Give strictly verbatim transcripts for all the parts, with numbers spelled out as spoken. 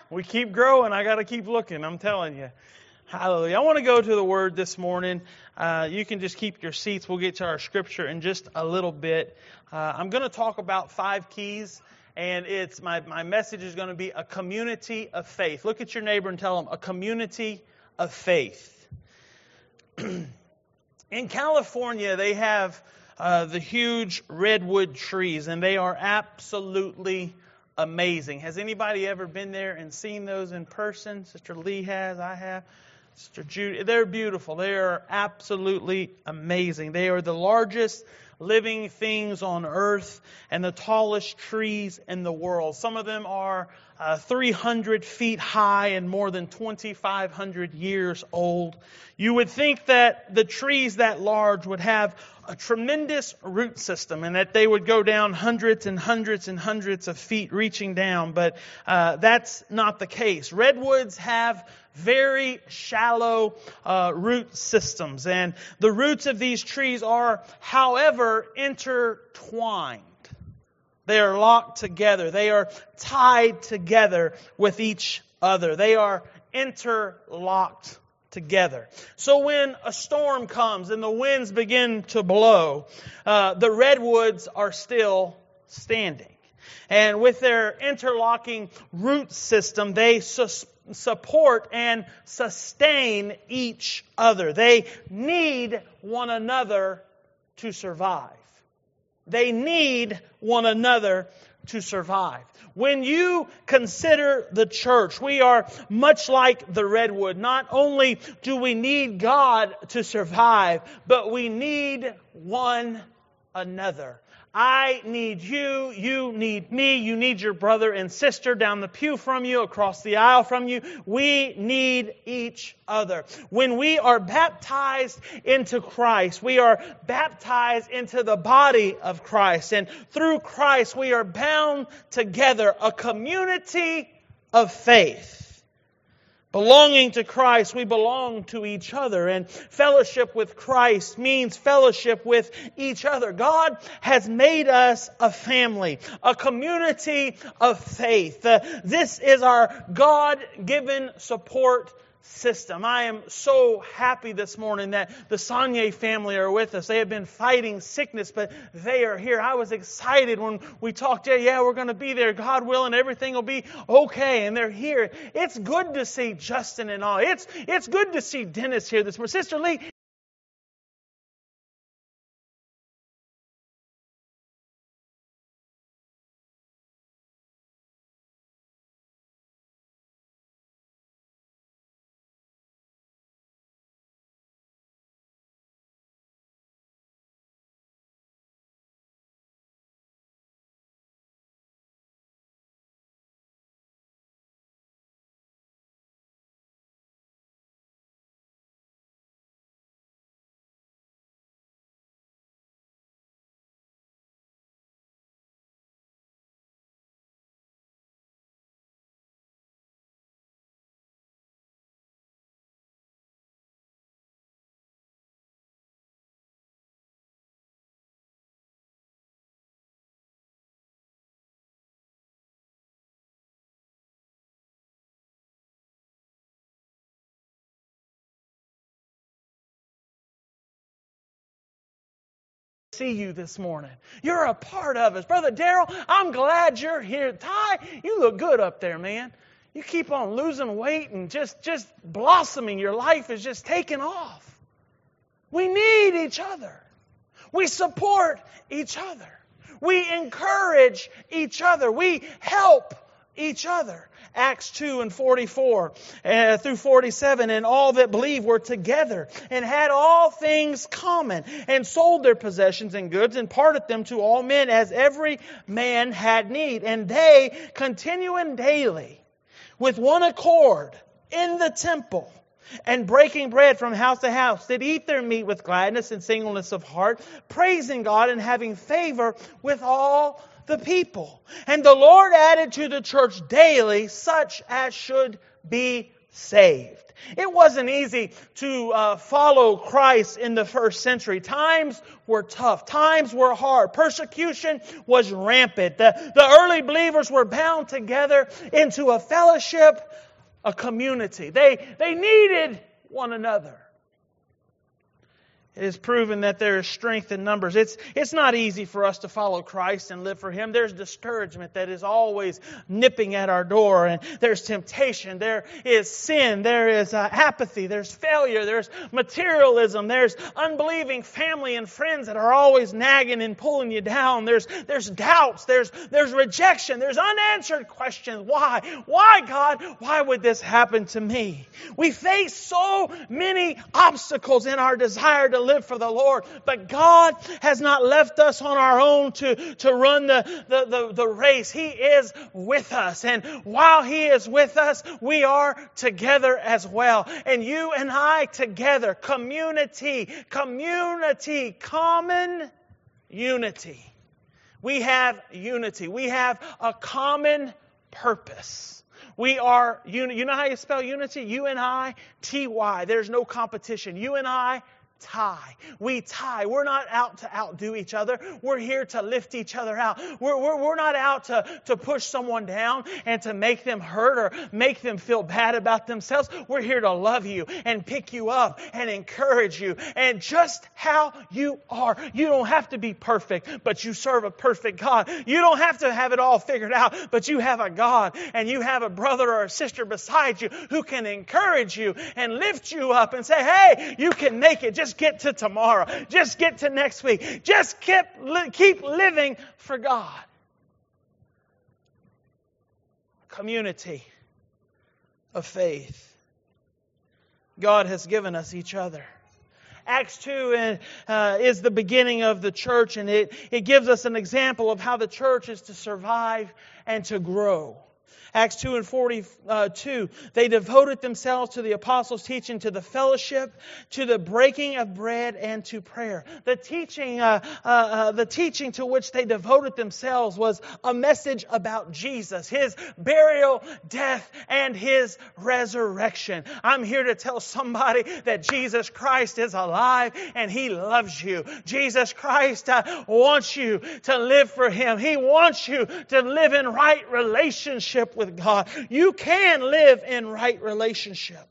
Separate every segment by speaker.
Speaker 1: We keep growing. I got to keep looking. I'm telling you. Hallelujah. I want to go to the Word this morning. Uh, you can just keep your seats. We'll get to our Scripture in just a little bit. Uh, I'm going to talk about five keys, and it's my, my message is going to be a community of faith. Look at your neighbor and tell them, a community of faith. In California, they have uh, the huge redwood trees, and they are absolutely amazing. Has anybody ever been there and seen those in person? Sister Lee has, I have. Sister Judy, they're beautiful. They are absolutely amazing. They are the largest living things on earth and the tallest trees in the world. Some of them are uh, three hundred feet high and more than twenty-five hundred years old. You would think that the trees that large would have a tremendous root system and that they would go down hundreds and hundreds and hundreds of feet reaching down, but uh, that's not the case. Redwoods have very shallow uh, root systems, and the roots of these trees are, however, intertwined. They are locked together. They are tied together with each other. They are interlocked together. So when a storm comes and the winds begin to blow, uh, the redwoods are still standing. And with their interlocking root system, they sus- support and sustain each other. They need one another to survive. They need one another to survive. When you consider the church, we are much like the redwood. Not only do we need God to survive, but we need one another. I need you, you need me, you need your brother and sister down the pew from you, across the aisle from you. We need each other. When we are baptized into Christ, we are baptized into the body of Christ. And through Christ, we are bound together, a community of faith. Belonging to Christ, we belong to each other. And fellowship with Christ means fellowship with each other. God has made us a family, a community of faith. Uh, this is our God-given support system. I am so happy this morning that the Sanye family are with us. They have been fighting sickness, but they are here. I was excited when we talked, yeah, yeah, we're going to be there. God willing, everything will be okay. And they're here. It's good to see Justin and all. It's, it's good to see Dennis here this morning. Sister Lee, see you this morning. You're a part of us. Brother Darrell, I'm glad you're here. Ty, you look good up there, man. You keep on losing weight and just, just blossoming. Your life is just taking off. We need each other. We support each other. We encourage each other. We help each other. Acts two and forty-four uh, through forty-seven, and all that believed were together and had all things common, and sold their possessions and goods and parted them to all men as every man had need. And they, continuing daily with one accord in the temple, and breaking bread from house to house, did eat their meat with gladness and singleness of heart, praising God and having favor with all the people. And the Lord added to the church daily such as should be saved. It wasn't easy to uh, follow Christ in the first century. Times were tough. Times were hard. Persecution was rampant. The, the early believers were bound together into a fellowship, a community. They, they needed one another. It is proven that there is strength in numbers. It's, it's not easy for us to follow Christ and live for Him. There's discouragement that is always nipping at our door. And there's temptation. There is sin. There is uh, apathy. There's failure. There's materialism. There's unbelieving family and friends that are always nagging and pulling you down. There's, there's doubts. There's, there's rejection. There's unanswered questions. Why? Why, God? Why would this happen to me? We face so many obstacles in our desire to live for the Lord. But God has not left us on our own to, to run the, the, the, the race. He is with us. And while He is with us, we are together as well. And you and I together, community, community, common unity. We have unity. We have a common purpose. We are, uni- you know how you spell unity? U N I T Y. There's no competition. You and I tie. We tie. We're not out to outdo each other. We're here to lift each other out. We're, we're, we're not out to, to push someone down and to make them hurt or make them feel bad about themselves. We're here to love you and pick you up and encourage you. And just how you are. You don't have to be perfect, but you serve a perfect God. You don't have to have it all figured out, but you have a God and you have a brother or a sister beside you who can encourage you and lift you up and say, hey, you can make it. Just get to tomorrow. Just get to next week. Just keep, keep living for God. Community of faith. God has given us each other. Acts two uh, is the beginning of the church, and it, it gives us an example of how the church is to survive and to grow. Acts two and forty-two, they devoted themselves to the apostles' teaching, to the fellowship, to the breaking of bread, and to prayer. The teaching, uh, uh, uh, the teaching to which they devoted themselves was a message about Jesus, His burial, death, and His resurrection. I'm here to tell somebody that Jesus Christ is alive and He loves you. Jesus Christ uh, wants you to live for Him. He wants you to live in right relationship with God. You can live in right relationship.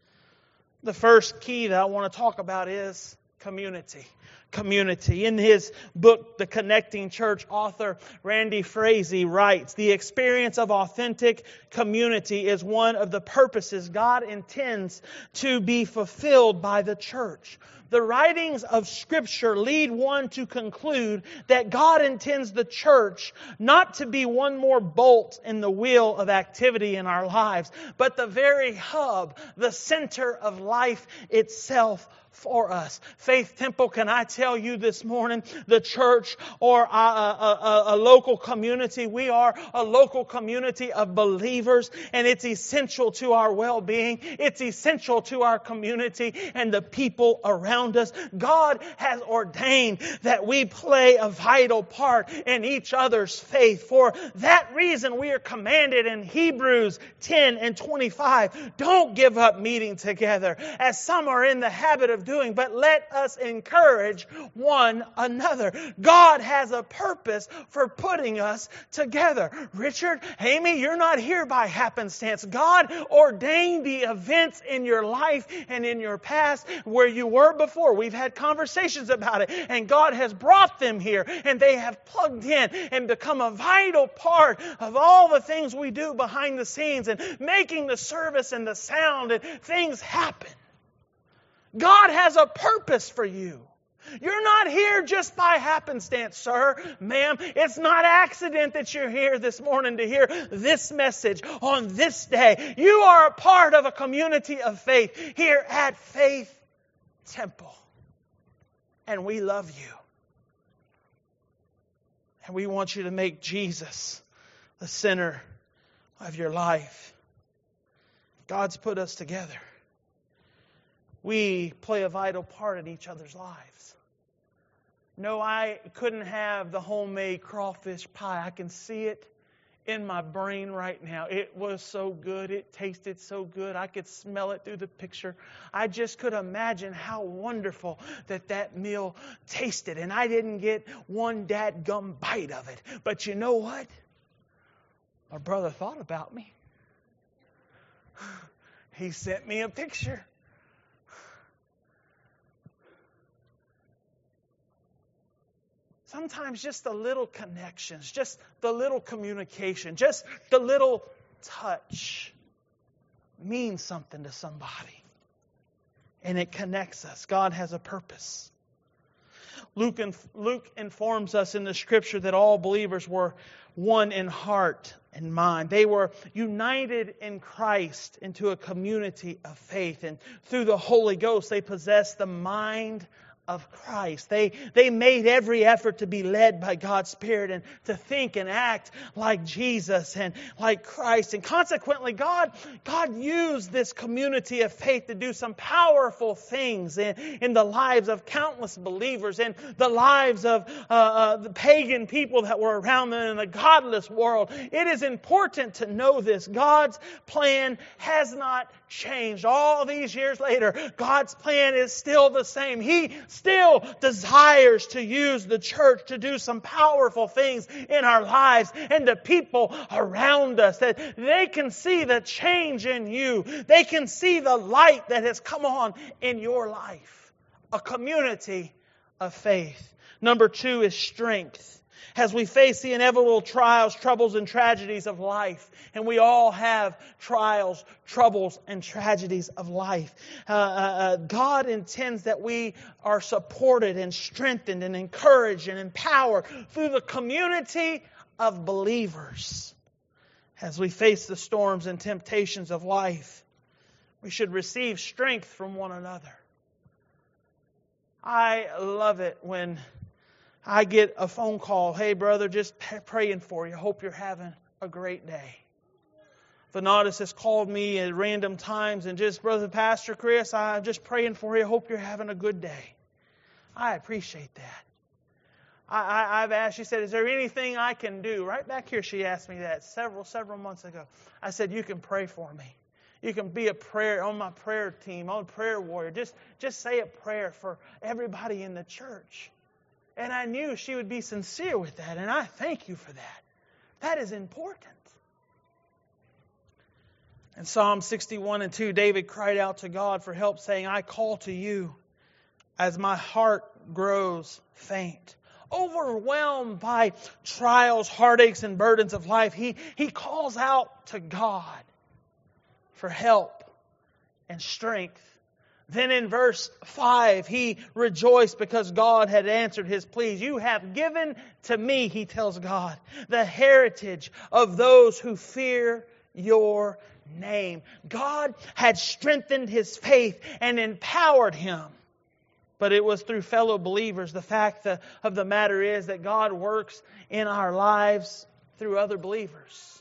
Speaker 1: The first key that I want to talk about is community. Community. In his book, The Connecting Church, author Randy Frazee writes, the experience of authentic community is one of the purposes God intends to be fulfilled by the church. The writings of Scripture lead one to conclude that God intends the church not to be one more bolt in the wheel of activity in our lives, but the very hub, the center of life itself for us. Faith Temple, can I tell you this morning, the church or a, a, a, a local community, we are a local community of believers, and it's essential to our well-being. It's essential to our community and the people around us. God has ordained that we play a vital part in each other's faith. For that reason, we are commanded in Hebrews ten and twenty-five, don't give up meeting together, as some are in the habit of doing, but let us encourage one another. God has a purpose for putting us together. Richard, Amy, you're not here by happenstance. God ordained the events in your life and in your past where you were before. We've had conversations about it, and God has brought them here, and they have plugged in and become a vital part of all the things we do behind the scenes and making the service and the sound and things happen. God has a purpose for you. You're not here just by happenstance, sir, ma'am. It's not accident that you're here this morning to hear this message on this day. You are a part of a community of faith here at Faith Temple. And we love you. And we want you to make Jesus the center of your life. God's put us together. We play a vital part in each other's lives. No, I couldn't have the homemade crawfish pie. I can see it in my brain right now. It was so good. It tasted so good. I could smell it through the picture. I just could imagine how wonderful that that meal tasted. And I didn't get one dadgum bite of it. But you know what? My brother thought about me. He sent me a picture. Sometimes just the little connections, just the little communication, just the little touch means something to somebody. And it connects us. God has a purpose. Luke, Luke informs us in the Scripture that all believers were one in heart and mind. They were united in Christ into a community of faith. And through the Holy Ghost, they possessed the mind of Christ. They, they made every effort to be led by God's Spirit and to think and act like Jesus and like Christ. And consequently, God, God used this community of faith to do some powerful things in, in the lives of countless believers, in the lives of uh, uh, the pagan people that were around them in the godless world. It is important to know this. God's plan has not changed. All these years later, God's plan is still the same. He still desires to use the church to do some powerful things in our lives and the people around us, that they can see the change in you. They can see the light that has come on in your life. A community of faith. Number two is strength. As we face the inevitable trials, troubles, and tragedies of life, and we all have trials, troubles, and tragedies of life, uh, uh, God intends that we are supported and strengthened and encouraged and empowered through the community of believers. As we face the storms and temptations of life, we should receive strength from one another. I love it when I get a phone call, hey brother, just praying for you. Hope you're having a great day. Vanatis has called me at random times and just, Brother Pastor Chris, I'm just praying for you. Hope you're having a good day. I appreciate that. I, I, I've asked, she said, is there anything I can do? Right back here she asked me that several, several months ago. I said, you can pray for me. You can be a prayer on my prayer team, on Prayer Warrior. Just, just say a prayer for everybody in the church. And I knew she would be sincere with that. And I thank you for that. That is important. In Psalm sixty-one and two, David cried out to God for help, saying, I call to you as my heart grows faint. Overwhelmed by trials, heartaches, and burdens of life, he, he calls out to God for help and strength. Then in verse five, he rejoiced because God had answered his pleas. You have given to me, he tells God, the heritage of those who fear your name. God had strengthened his faith and empowered him. But it was through fellow believers. The fact of the matter is that God works in our lives through other believers.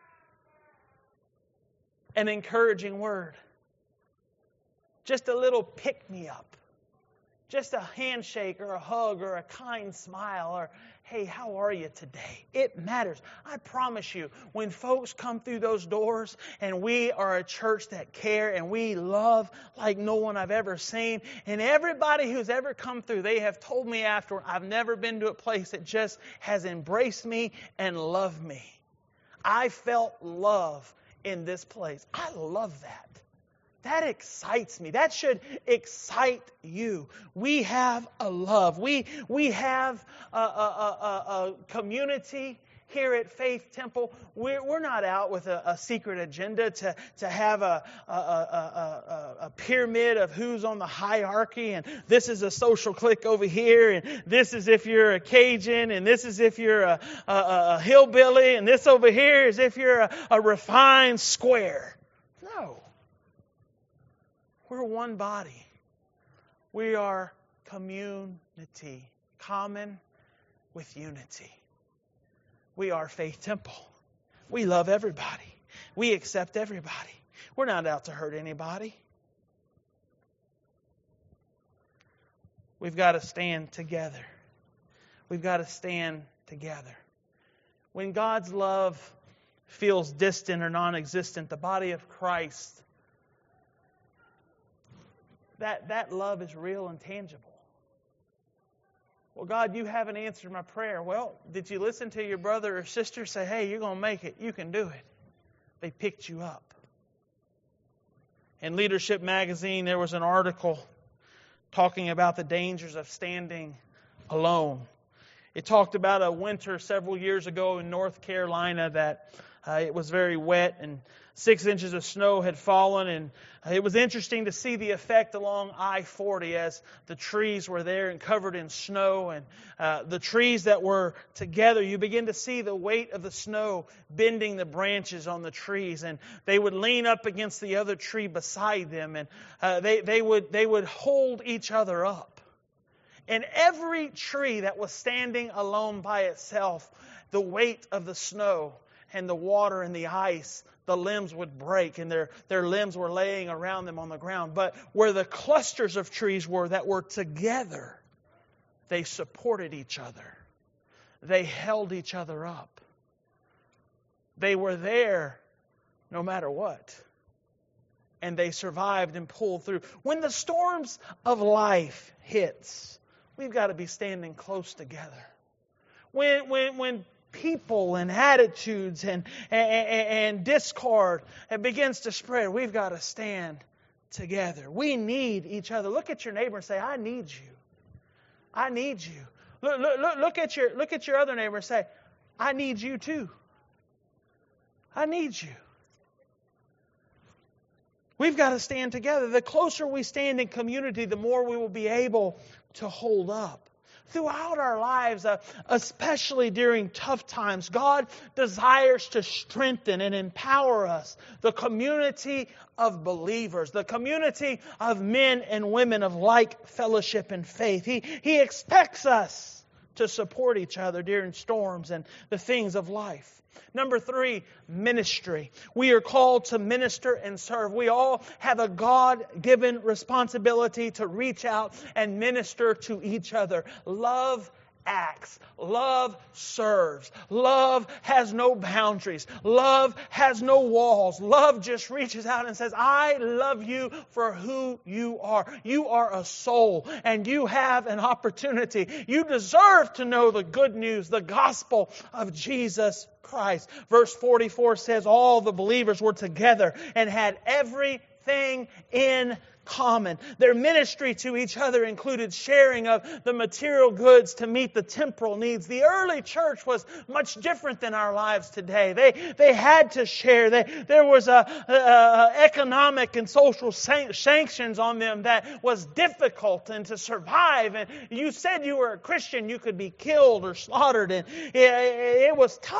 Speaker 1: An encouraging word. Just a little pick-me-up. Just a handshake or a hug or a kind smile or, hey, how are you today? It matters. I promise you, when folks come through those doors and we are a church that care and we love like no one I've ever seen, and everybody who's ever come through, they have told me afterward, I've never been to a place that just has embraced me and loved me. I felt love in this place. I love that. That excites me. That should excite you. We have a love. We we have a, a, a, a community here at Faith Temple. We're, we're not out with a, a secret agenda to, to have a, a, a, a, a pyramid of who's on the hierarchy, and this is a social clique over here, and this is if you're a Cajun, and this is if you're a, a, a hillbilly, and this over here is if you're a, a refined square. No. We're one body. We are community, common with unity. We are Faith Temple. We love everybody. We accept everybody. We're not out to hurt anybody. We've got to stand together. We've got to stand together. When God's love feels distant or non-existent, the body of Christ, that, that love is real and tangible. Well, God, you haven't answered my prayer. Well, did you listen to your brother or sister say, hey, you're going to make it. You can do it. They picked you up. In Leadership Magazine, there was an article talking about the dangers of standing alone. It talked about a winter several years ago in North Carolina that uh, it was very wet and six inches of snow had fallen, and it was interesting to see the effect along I forty as the trees were there and covered in snow, and uh, the trees that were together, you begin to see the weight of the snow bending the branches on the trees, and they would lean up against the other tree beside them, and uh, they, they would they would hold each other up. And every tree that was standing alone by itself, the weight of the snow and the water and the ice, the limbs would break and their, their limbs were laying around them on the ground. But where the clusters of trees were that were together, they supported each other. They held each other up. They were there no matter what. And they survived and pulled through. When the storms of life hits, we've got to be standing close together. When when when people and attitudes and, and, and discord and begins to spread, we've got to stand together. We need each other. Look at your neighbor and say, I need you. I need you. Look, look, look, look at your look at your other neighbor and say, I need you too. I need you. We've got to stand together. The closer we stand in community, the more we will be able to hold up. Throughout our lives, uh, especially during tough times, God desires to strengthen and empower us, the community of believers, the community of men and women of like fellowship and faith. He, he expects us to support each other during storms and the things of life. Number three, ministry. We are called to minister and serve. We all have a God-given responsibility to reach out and minister to each other. Love acts. Love serves. Love has no boundaries. Love has no walls. Love just reaches out and says, I love you for who you are. You are a soul and you have an opportunity. You deserve to know the good news, the gospel of Jesus Christ. Verse forty-four says all the believers were together and had everything in common. Their ministry to each other included sharing of the material goods to meet the temporal needs. The early church was much different than our lives today. They they had to share. They, there was a, a, a economic and social san- sanctions on them that was difficult and to survive. And you said you were a Christian, you could be killed or slaughtered, and it, it was tough.